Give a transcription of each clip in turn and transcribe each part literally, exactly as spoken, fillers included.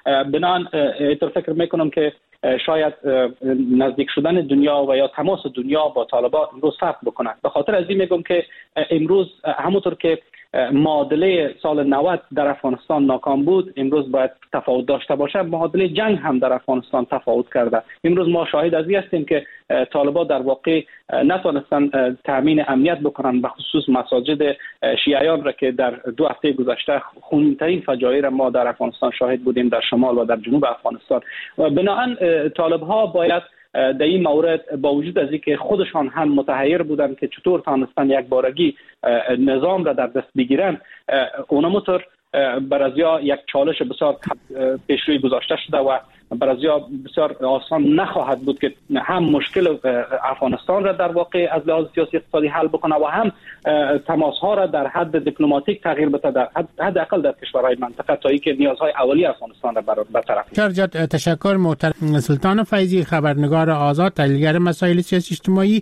بنان اینطور فکر میکنم که شاید نزدیک شدن دنیا و یا تماس دنیا با طالبان امروز سخت بکنه. به خاطر از این میگم که امروز همونطور که معادله سال نود در افغانستان ناکام بود، امروز باید تفاوت داشته باشه. معادله جنگ هم در افغانستان تفاوت کرده. امروز ما شاهد از این هستیم که طالبان در واقع نتونستن تامین امنیت بکنن، به خصوص مساجد شیعیان را که در دو هفته گذشته خونین‌ترین فجایع را ما در افغانستان شاهد بودیم، در شمال و در جنوب افغانستان. و بنابراین طالب‌ها باید در این مورد با وجود از اینکه خودشان هم متحیر بودند که چطور تانستن یک بارگی نظام را در دست بگیرن، اونموتر برازیا یک چالش بسیار پیشروی گذاشته شده و برازیا بسیار آسان نخواهد بود که هم مشکل افغانستان را در واقع از لحاظ سیاسی اقتصادی حل بکنه و هم تماس ها را در حد دیپلماتیک تغییر بده، در حد اقل در کشورهای منطقه، تا اینکه نیازهای اولیه افغانستان را برطرف کنه. تشکر محترم سلطان فیضی، خبرنگار آزاد، تحلیلگر مسائل سیاسی اجتماعی.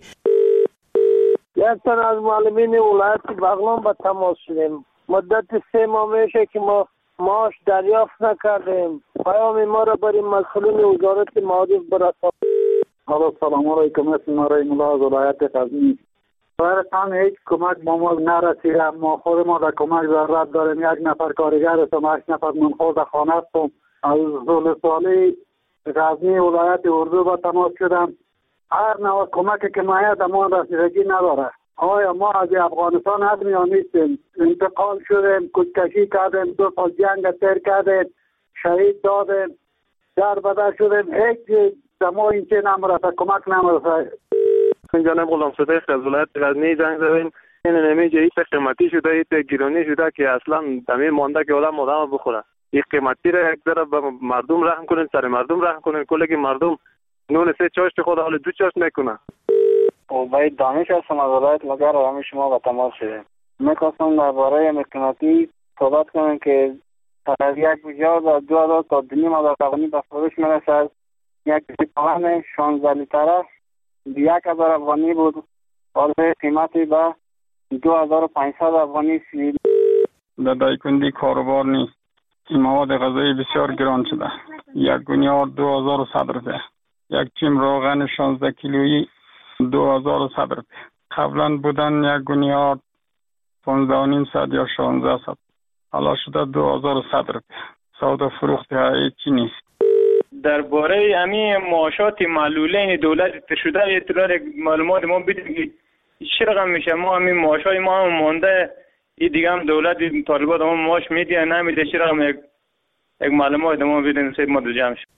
یک تن از معلمین ولایت بغلان با تماس شدیم. مدت سه ماه میشه که ما معاش دریافت نکردیم. پیام ما را برای مسئولین وزارت معارف برسانید. سلام علیکم. اسم ما رحیم الله از ولایت غزنی. برایتان هیچ کمک با ما نرسیده. ما خود ما در کمک ضرورت داریم. یک نفر کارگر هستم، هشت نفر منخوض خانه هستم. از زول سالی غزنی ولایت اردو با تماس شدم. هر نوع کمکی که مایه ما رسیدگی نداره. آیا ما از افغانستان هستیم یا نیستیم؟ انتقال شدیم، کشکشی کردیم، دو سال جنگ تیر کردیم، شهید دادیم، در بدر شدیم، هیچ دما این چه نمرسه، کمک نمرسه. جناب غلام صدیق از ولایت غزنی زنگ زدیم. این نمیجه ایت قیمتی شده، ایت گیرانی شده که اصلا دمی مانده که آدم آدم بخوره. این قیمتی را یک ذره به مردم رحم کنین، سر مردم رحم کنین، کلی که مردم نون سه چاشت خود حال دو چاشت نکنه. باید دانش هستم از ولایت مگر و همه شما با تماس شده. میخواستم درباره مکناتی صحبت کنم که از یک بجار و دو هزار تا دنیم هزار افغانی به فروش میرسد. یک سیپاهن شانزده لیتره به یک هزار افغانی بود، حالا قیمتی به دو هزار و پانصد افغانی سید. در دایکندی کاروبار نیست. این مواد غذایی بسیار گران شده. یک گونیار دو هزار و صد روپیه. یک چیم روغن شانزده کیلویی دو هزار و صد روپیه. قبلا بودن یک گونیار پانزده و نیم صد یا شانزده صد. حالا شده دو هزار و صد روپیه. سودا فروخت هیچی نیست. درباره همین معاشات معلولین دولت شده اطلاع معلومات ما بدید که چه رقم میشه. ما همین معاشات ما هم مونده، این دیگه هم دولت طالبات ما معاش میده نمیده، چه رقم یک یک معلومات ما بدین سید ما دو جمع شد.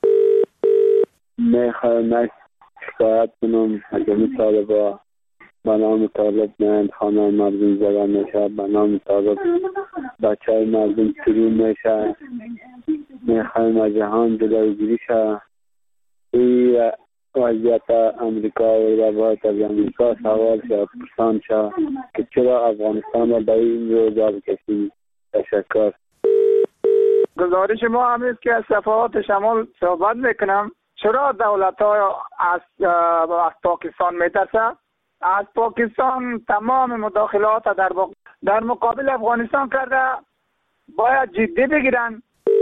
میخوایم شکایت کنم حکم طالبا به نام طالب میند خانه مردم زدن میشه، به نام طالب بچه های مردم ترون میشه. میخوایم از جهان جلوگیری شه. این وضعیت امریکا و روایت از امریکا سوال شه، پرسان شه که چرا افغانستان را به این روزا بکشید. تشکر. گزارش ما هم است که از صفحات شمال صحبت میکنم. چرا دولت ها از, از پاکستان میترسه؟ از پاکستان تمام مداخلات در, در مقابل افغانستان کرده، باید جدی بگیرن.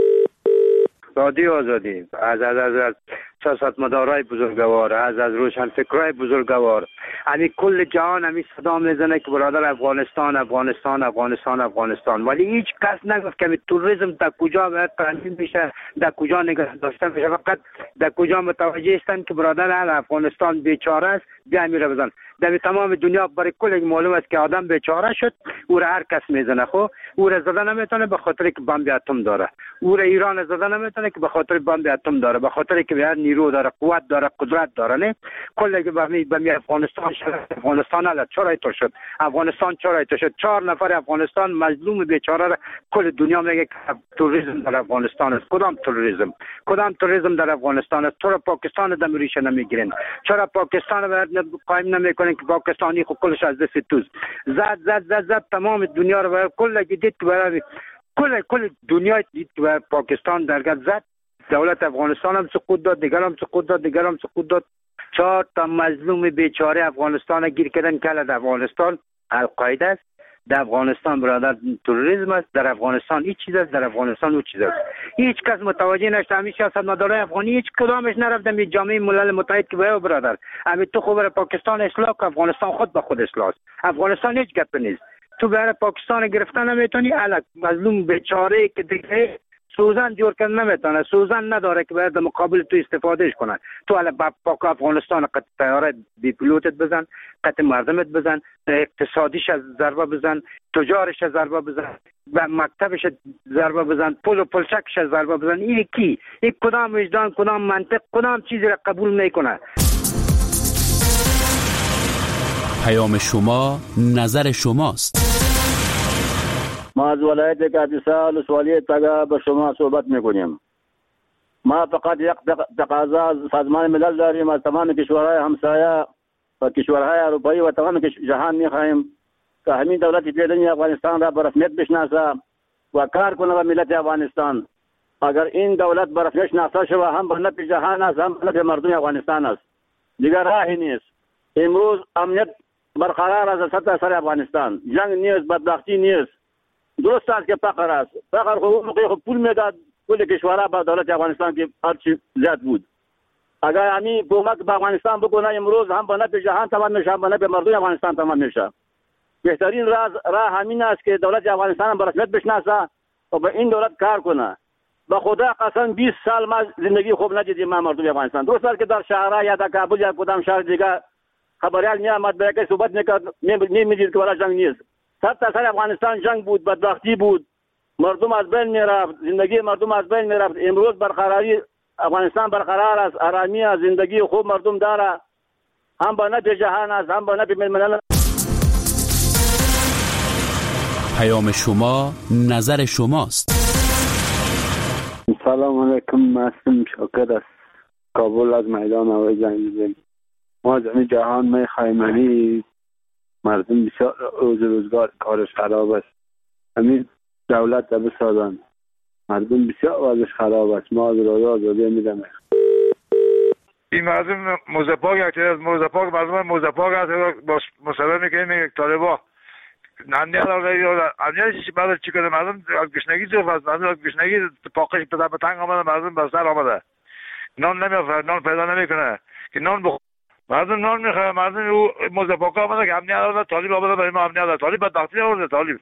آزادی آزادی از از از, از سیاستمدارای بزرگوار، از از روشنفکرای بزرگوار، یعنی کل جهان همی صدا میزنه که برادر افغانستان افغانستان افغانستان افغانستان، ولی هیچ کس نگفت که توریسم در کجا باید تنظیم میشه، در کجا نگه داشته میشه. فقط در کجا متوجه هستن که برادر افغانستان بیچاره است، بیا میره بزن. در تمام دنیا برای کل معلوم است که آدم بیچاره شد، او را هر کس میزنه. خب او را زدن نمیتونه به خاطر که بمب اتم داره، او را ایران زدن نمیتونه که به خاطر بمب اتم داره، به خاطر که بیاد نیرو داره، قوت داره، قدرت داره. نه کل که به به افغانستان شد، افغانستان حالت چرا اینطور شد؟ افغانستان چرا اینطور شد؟ چهار نفر افغانستان مظلوم بیچاره را کل دنیا میگه که تروریسم در افغانستان است. کدام تروریسم؟ کدام تروریسم در افغانستان است؟ چرا پاکستان دم ریشه نمیگیرین؟ چرا پاکستان را قایم نمیکنین که پاکستانی خود کلش از دست توز زد زد زد زد تمام دنیا رو کل دید که برای کل کل دنیا دید که پاکستان درگاه زد. دولت افغانستان هم سقوط داد، دیگر هم سقوط داد، دیگر هم سقوط داد. چهار تا مظلوم بیچاره افغانستان گیر کردن که الان افغانستان القاعده است. در افغانستان برادر تروریسم است، در افغانستان هیچ چیز است، در افغانستان اون چیز است. هیچ کس متوجه نشد. همین سیاستمدارای افغانی هیچ کدامش نرفتن به جامعه ملل متحد که بیا برادر همین تو خبر پاکستان اصلاح که افغانستان خود به خود اصلاح است. افغانستان هیچ گپ نیست. تو برای پاکستان گرفتن نمیتونی، الک مظلوم بیچاره که دیگه سوزن جور کردن نمیتونه، سوزن نداره که باید مقابل تو استفادهش کنن. تو الان پاک افغانستان قط طیاره بی پیلوتت بزن، قط مردمت بزن، اقتصادیش ضربه بزن، تجارش ضربه بزن، و مکتبش ضربه بزن، پل و پلچکش ضربه بزن. این کی؟ این کدام وجدان، کدام منطق، کدام چیزی را قبول میکنه؟ پیام شما نظر شماست. ما از ولایت کاپیسا ولسوالی تگا به شما صحبت میکنیم. ما فقط یک تقاضا از سازمان ملل داریم، از تمام کشورهای همسایه و کشورهای اروپایی و تمام جهان میخواهیم که همین دولت فعلی افغانستان را به رسمیت بشناسه و کار کنه به ملت افغانستان. اگر این دولت به رسمیت شناخته شود هم به نفع جهان است، هم به نفع مردم افغانستان است. دیگر راهی نیست. امروز امنیت برقرار است در سطح سر افغانستان. جنگ نیست، بدبختی نیست. درست است که فقر است. فقر خود موقعی خود پول میداد کل کشورها به دولت افغانستان که هرچی زیاد بود. اگر همین کمک به افغانستان بکنه امروز هم به نفع جهان تمام میشه، هم به نفع مردم افغانستان تمام میشه. بهترین راه راه همین است که دولت افغانستان به رسمیت بشناسه و به این دولت کار کنه. به خدا قسم بیست سال ما زندگی خوب ندیدیم ما مردم افغانستان. درست است که در شهرها یا در کابل یا کدام شهر دیگه خبریال میامد به یک صحبت میکرد، میدید که ولا جنگ نیست. سر تا سر افغانستان جنگ بود، بدبختی بود، مردم از بین میرفت، زندگی مردم از بین میرفت. امروز برقراری افغانستان برقرار است، آرامی است، زندگی خوب مردم داره، هم به نفع جهان است، هم به نفع ملل. پیام شما نظر شماست. سلام علیکم، معصوم شاکر است، کابل از میدان هوایی زنگ می‌زنم. ما از جهان میخوایم مردم بسیار روز روزگار کارش خراب است. همین دولت را بسازن، مردم بسیار وضعش خراب است. ما از روزه آزادی میدم. این مردم موزه پاک از موزه پاک مردم موزه پاک است. با مصاحبه میکنیم یک طالبا نمیاد آنیا چی بعد چی کنه مردم از گشنگی جو فاز مردم از گشنگی پاکش به تنگ آمده، مردم به سر آمده، نان نمیافره، نان پیدا نمیکنه که نان بخ مردم نان میخواه. مردم او موزه پاک آمده که امنیت آورده، طالب آورده برای ما امنیت آورده، طالب بدبختی آورده. طالب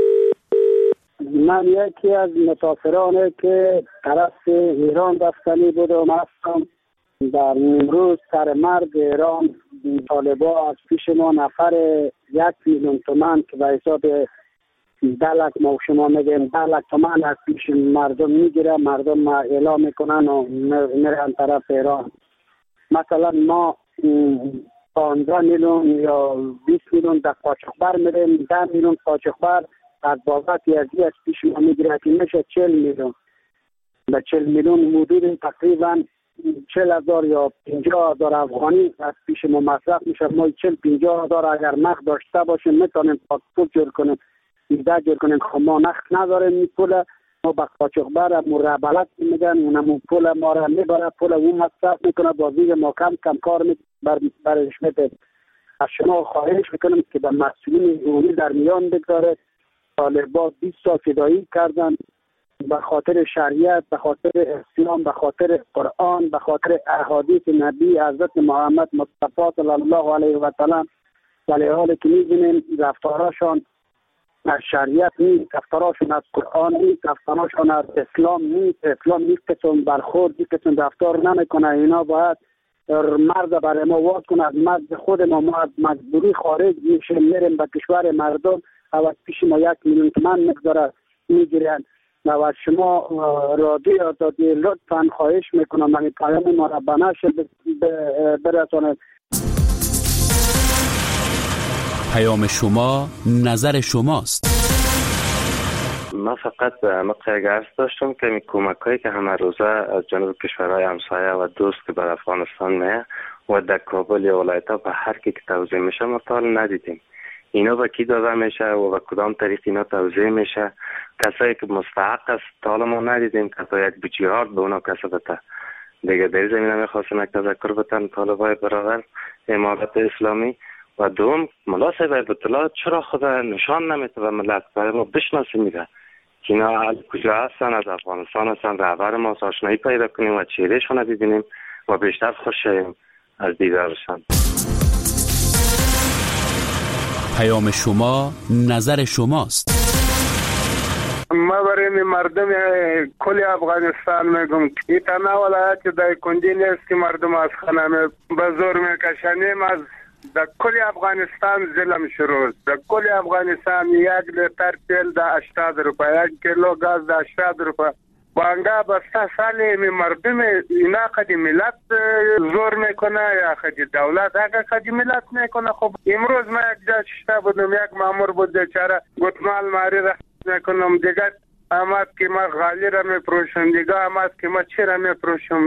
من یکی از مسافرانه که طرف ایران رفتنی بودم هستم. در امروز سر مرد ایران طالبا از پیش ما نفر یک میلیون تومان که به حساب ده لک ما شما میگیم ده لک تومان از پیش مردم میگیره، مردم اعلام میکنن و میرن طرف ایران. مثلا ما پانزده میلیون یا بیست میلیون در قاچاقبر میریم، ده میلیون قاچاقبر از بابت یزدی از پیش ما میگیره که میشه چهل میلیون. به چهل میلیون حدود تقریبا چهل هزار یا پنجاه هزار افغانی از پیش ما مصرف میشه. ما چهل پنجاه هزار اگر نقد داشته باشیم میتونیم پاسپورت جور کنیم، ویزا جور کنیم. خب ما نقد نداریم. این پول ما به قاچاقبر مربلت میگن، اونم پول ما را میبره، پول اون مصرف میکنه، بازی ما کم کم کار می بر برش میده. از شما خواهش میکنم که به مسئولین عمومی در میان بگذاره. طالبان بیست سال فدایی کردن به خاطر شریعت، به خاطر اسلام، به خاطر قرآن، به خاطر احادیث نبی حضرت محمد مصطفی صلی الله علیه و سلم. ولی حالی که می‌بینیم رفتارشان از شریعت نیست، رفتارشان از قرآن نیست، رفتارشان از اسلام نیست. اسلام نیست که چون برخورد نیست که چون رفتار نمیکنه. اینا باید مرد برای ما واد کنه از مرد خود ما. ما از مجبوری خارج میشیم، میریم به کشور مردم و از پیش ما یک میلیون تومان مقدار میگیرن. و از شما رادیو آزادی لطفاً خواهش میکنم من پیام ما را به نشر برسانید. پیام شما نظر شماست. من فقط به عمق یک عرض داشتم که این کمک هایی که همه روزه از جانب کشورهای همسایه و دوست که بر افغانستان میه و در کابل یا ولایت ها به هر کی که توزیع میشه ما تا ندیدیم. اینا به کی داده میشه و به کدام طریق اینا توزیع میشه؟ کسایی که مستحق است تا ما ندیدیم که تا یک بجهاد به اونا کسا بده. دیگه در زمینه میخواستم یک تذکر بتن طالبای برادر امارت اسلامی و دوم ملا صاحب هیبت الله چرا خود نشان نمیده و ملت برای ما بشناسه میده که اینا کجا هستن، از افغانستان هستن، رهبر ما آشنایی پیدا کنیم و چهرهشون ببینیم و بیشتر خوش شویم از دیدارشان. پیام شما نظر شماست. ما برای مردم کل افغانستان میگم که تنها ولایت در کندی نیست که مردم از خانه بزرگ میکشنیم. از در کل افغانستان ظلم شروع. در کل افغانستان یک لیتر تیل در هشتاد روپیه، یک کیلو گاز در هشتاد روپیه. بانگا بسته سالی می مردم اینا خدی ملت زور میکنه یا خدی دولت اگه خدی ملت میکنه. خب امروز ما یک جا شتا بودم، یک مامور بود بیچاره گتمال ماری را میکنم دیگه آمد که ما غالی را میپروشم، دیگه آمد که ما چی را میپروشم.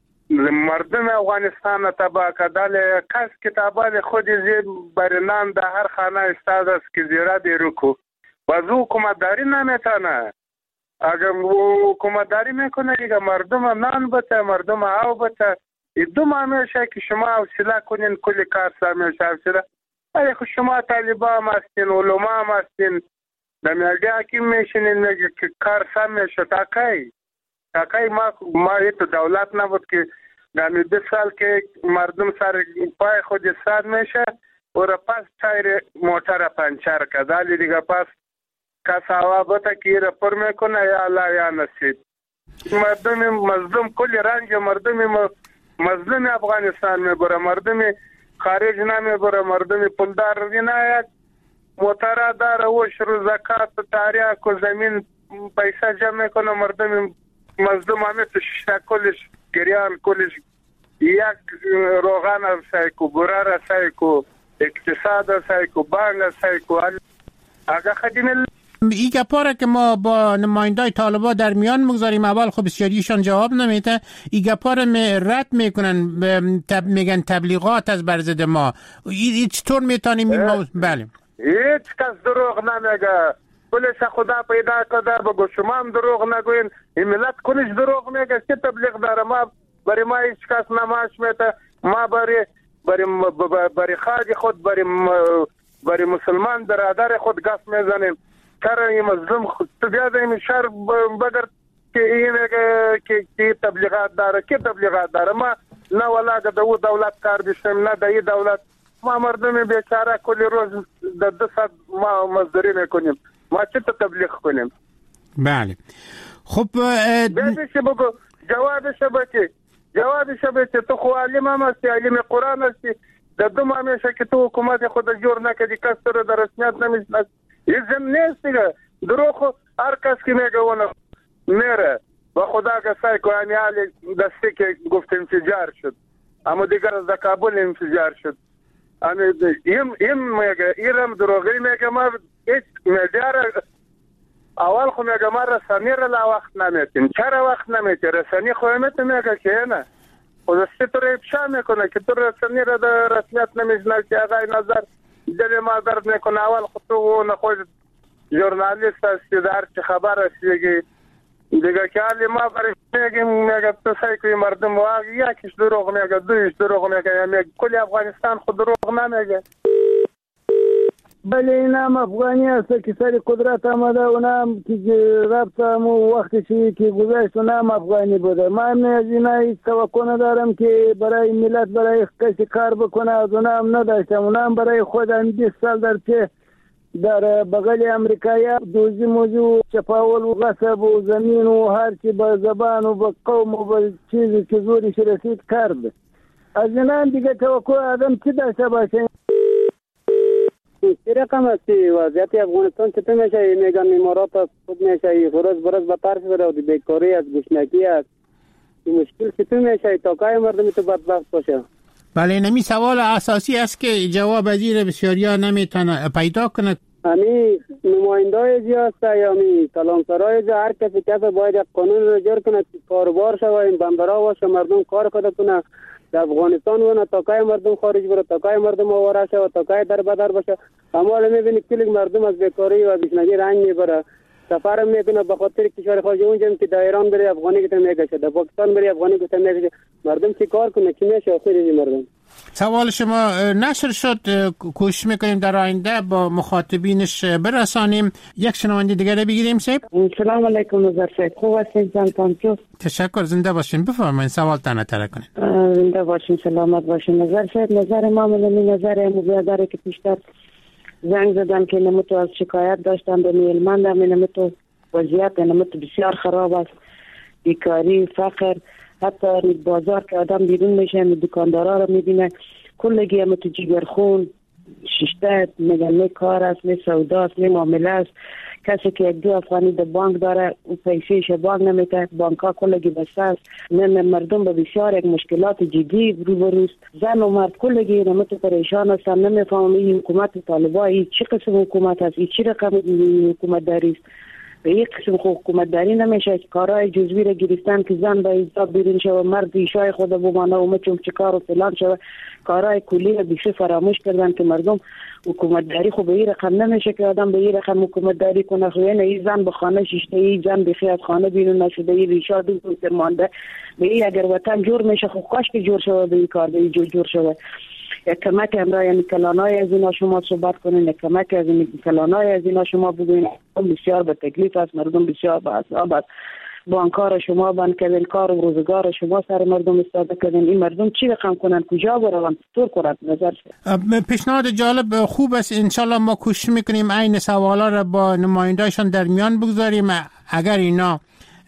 مردم افغانستان تباه کدال کس کتابال خود زیر برنان در هر خانه استاد است که زیرا دیروکو بازو حکومت داری نمیتانه. اگر حکومت داری میکنه دیگه مردم نان بته، مردم آو بته. دو ماه میشه که شما حوصله کنین کلی کار سر میشه حوصله. ای خود شما طالبا هم هستین، علما هم هستین، دمیاگه حکیم میشینین میگه که کار سر میشه. تاکی تاکی ما ما یه تو دولت نبود که دمی دو سال که مردم سر پای خود سر میشه و را پس تایر موتر پنچر کدالی دیگه پس کس هوا بتا که را پر میکنه یا الله یا نصیب. مردم مظلوم کلی رنج مردم مظلوم افغانستان میبره، مردم خارج نمیبره، مردم پولدار نه یک موتر داره و شروع زکات تاریخ و زمین پیسه جمع میکنه. مردم مظلوم همه تو شتا کلش گریان کلش یک روغان رسای کو، برا رسای کو، اقتصاد رسای کو، بانک رسای کو. اگه خدین این گپاره که ما با نمایندای طالبا در میان مگذاریم اول خب بسیاریشان جواب نمیده. این گپاره می رد میکنن، تب میگن تبلیغات از برزد ما. این چطور میتونیم این موضوع؟ بله هیچ کس دروغ نمیگه. پلیس خدا پیدا کرده بگو شما هم دروغ نگوین. این ملت کنش دروغ میگه چه تبلیغ داره. ما برای ما هیچ کس نماش میده. ما برای برای برای خاج خود برای برای مسلمان برادر خود گف میزنیم. کار این مظلوم خود تو بیاد این شهر بگر که این که که تبلیغات داره که تبلیغات داره. ما نه ولا که دو دولت کار بشیم نه دای دولت. ما مردم بیچاره کلی روز در دو ساعت ما مزدوری میکنیم. ما چه تبلیغ کنیم؟ بله خب بیشی بگو جوابش بچه جوابش بچه تو خو علم هم هستی، علم قرآن هستی. در دو ماه میشه که تو حکومت خود جور نکدی، کس تو رو در رسمیت نمیشنست. این زم نیست دیگه. دروخ هر کس که میگه اون میره و خدا که سعی کنی حالی دستی که گفت انفجار شد اما دیگر از در کابل انفجار شد. این این میگه ایرم دروغی میگه. ما هیچ میدیار اول خو میگه ما رسانی را لا وقت نمیتیم. چرا وقت نمیتی؟ رسانی خویمت میگه که نه خود دستی تو را افشا میکنه که تو رسانی را در رسمیت نمیشنست. آقای نظر دل ما درد میکنه. اول خود تو نخوش ژورنالیست هستی، در چه خبر هستی دیگه که حالی ما برش میگیم میگه تو سعی کنی مردم واقعی یکیش دروغ میگه، دویش دروغ میگه، میگه کلی افغانستان خود دروغ نمیگه. بله این هم افغانی هست که سر قدرت آمده، اونم که رفتم و وقتی که گذشت اونم افغانی بوده. من از اینا هیچ توقع ندارم که برای ملت برای کسی کار بکنه، از اونم نداشتم. اونم برای خودم بیست سال در که در بغل امریکایی دوزی موضوع چپاول و غصب و زمین و هرچی با زبان و با قوم و با چیزی که زورش رسید کرد. از اینا دیگه توقع آدم چی داشته باشه؟ چی رقم هستی؟ وضعیت افغانستان چطور میشه؟ میگن امارات از خود میشه روز برز بتر شده و بیکاری از گشنگی است. این مشکل چطور میشه تا که مردم تو بدبخت باشه؟ بله نمی سوال اساسی است که جواب وزیر بسیاریا نمیتونه پیدا کنه. امی نمایندای جی هست یا امی کلانسرای جی هر کسی کسی باید یک قانون رو جور کنه که کاربار شوه، این بندرها باشه، مردم کار کنه کنه در افغانستان ونه تا که مردم خارج بره، تا که مردم آواره شوه، تا که در بدر باشه. اما حالا میبینی کلی مردم از بیکاری و بیشنگی رنج میبره، سفر میکنه به خاطر کشور خارجی. اونجا که در ایران بری افغانی که میگشه، در پاکستان بری افغانی که میگشه. مردم چی کار کنه؟ چی میشه آخر این مردم؟ سوال شما نشر شد، کوشش میکنیم در آینده با مخاطبینش برسانیم. یک شنونده دیگر بگیریم. سیب سلام علیکم نظر صاحب، خوب هستین؟ زنتان جو تشکر، زنده باشین. بفرمایید سوال تنه تره کنید. زنده باشین، سلامت باشین. نظر صاحب، نظر ما من نظر مبادره که پیشتر زنگ زدم که نمتو از شکایت داشتم به میلمندم، نمتو وضعیت نمتو بسیار خراب است، بیکاری، فقر، حتی بازار که آدم بیرون میشه دکاندارا رو میبینه کلگی هم تو جیگرخون ششته میگن نه کار است، نه سودا است، نه معامله است. کسی که یک دو افغانی در بانک داره او پیسهش بانک نمیده، بانک ها کلگی بسته است. نه مردم به بسیار یک مشکلات جدی روبروست. زن و مرد کلگی نمت پریشان هستن، نمیفهمم این حکومت طالبان چه قسم حکومت است، این چه رقم حکومت داری است. به یک قسم حکومت داری نمیشه. کارهای جزوی را گرفتن که زن به ایجاب بیرون شوه، مرد ایشای خود بمانه و مچم چه کار و فلان شوه. کارهای کلی را بیشتر فراموش کردن که مردم حکومت داری خب به این رقم نمیشه که آدم به این رقم حکومت داری کنه. خب یعنی این زن به خانه ششته، این زن بخی از خانه بیرون نشده، این ریشا دو دوتر مانده. به این اگر وطن جور میشه خب کاش که جور شوه، به این کار به این جور, جور شوه. یک کمک همراه یعنی کلانای از اینا شما صحبت کنین، یک کمک از این کلانای از اینا شما بگوین. بسیار به تکلیف است، مردم بسیار به عذاب است. بانکار شما بند کردین، کار و روزگار شما سر مردم استاده کردین. این مردم چی رقم کنن، کجا برون، طور کنن؟ نظر پیشنهاد جالب خوب است. انشالله ما کوشش میکنیم این سوالا را با نمایندهشان در میان بگذاریم اگر اینا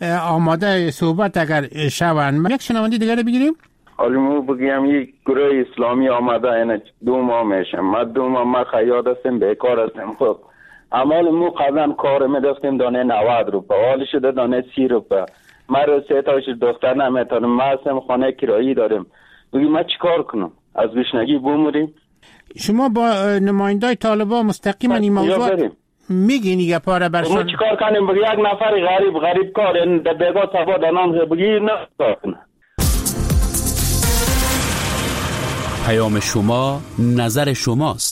آماده صحبت اگر شوند. یک شنونده دیگر بگیریم. حالی مو بگیم یک گروه اسلامی آمده اینه دو ماه میشم، ما دو ماه ما خیاد هستیم، بیکار هستیم. خب اما مو قبلا کار میدفتیم دانه نود روپه، حالی شده دانه سی روپه. ما رو سه تاش دختر نمیتونم، ما هستیم خانه کرایی داریم. بگیم ما چی کار کنم؟ از گشنگی بموریم؟ شما با نماینده طالبان مستقیما این موضوع میگین یه پاره برشان؟ ما چی کار کنیم؟ بگی یک نفر غریب غریب کار این بگاه صفا دانام بگی نه کار کنه. پیام شما نظر شماست.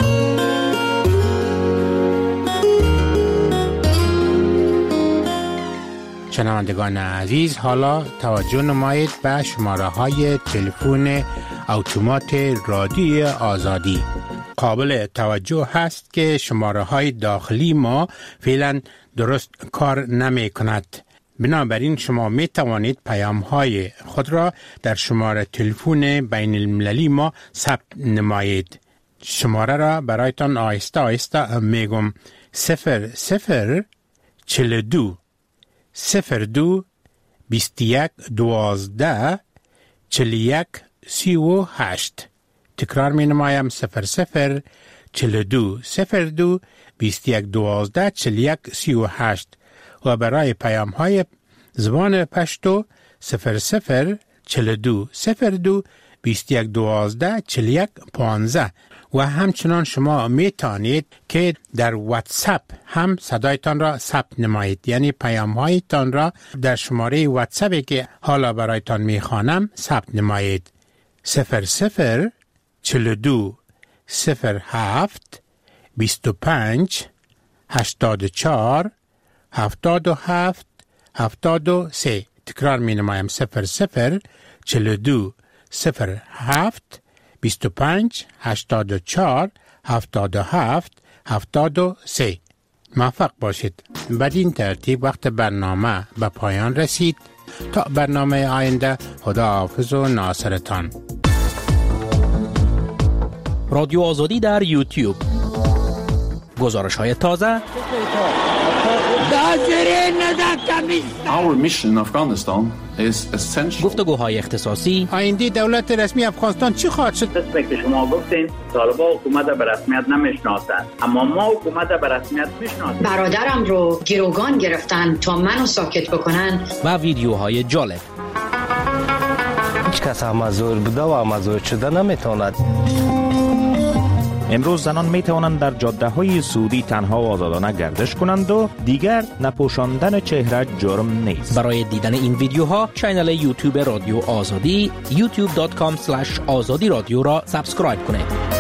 شنوندگان عزیز، حالا توجه نمایید به شماره های تلفن اتومات رادیو آزادی. قابل توجه هست که شماره های داخلی ما فعلا درست کار نمی کند. بنابراین شما می توانید پیام های خود را در شماره تلفن بین المللی ما ثبت نمایید. شماره را برایتان آهسته آهسته میگم: صفر صفر چل دو صفر دو بیست یک دوازده چل یک سی و هشت. تکرار می نمایم: صفر صفر چل دو صفر دو بیست یک دوازده چل یک سی و هشت. و برای پیام های زبان پشتو صفر صفر چل دو صفر دو بیست یک دوازده چل یک پانزده. و همچنان شما می توانید که در واتساپ هم صدایتان را ثبت نمایید، یعنی پیام هایتان را در شماره واتساپی که حالا برایتان می خوانم ثبت نمایید: صفر صفر چل دو صفر هفت بیست و پنج هشتاد و چهار هفتاد و هفت هفتاد و سه. تکرار می نمایم: صفر صفر چل دو صفر هفت بیست و پنج هشتاد و چهار هفتاد و هفت هفتاد و سه. موفق باشید. بدین ترتیب وقت برنامه به پایان رسید. تا برنامه آینده، خدا حافظ و ناصرتان. رادیو آزادی در یوتیوب. گزارش های تازه. Our mission in Afghanistan is essential. گفتگوهای اختصاصی. آینده دولت رسمی افغانستان چی خواهد شد؟ مثل که شما گفتین طالبان حکومت به رسمیت نمیشناسند، اما ما حکومت به رسمیت میشناسیم. برادرم رو گروگان گرفتن تا منو ساکت بکنن. و ویدیوهای جالب. هیچ کس مزور بوده و مزور شده نمیتواند. امروز زنان می توانند در جاده های سعودی تنها و آزادانه گردش کنند و دیگر نپوشاندن چهره جرم نیست. برای دیدن این ویدیوها کانال یوتیوب رادیو آزادی یوتیوب دات کام اسلش آزادی رادیو را سابسکرایب کنید.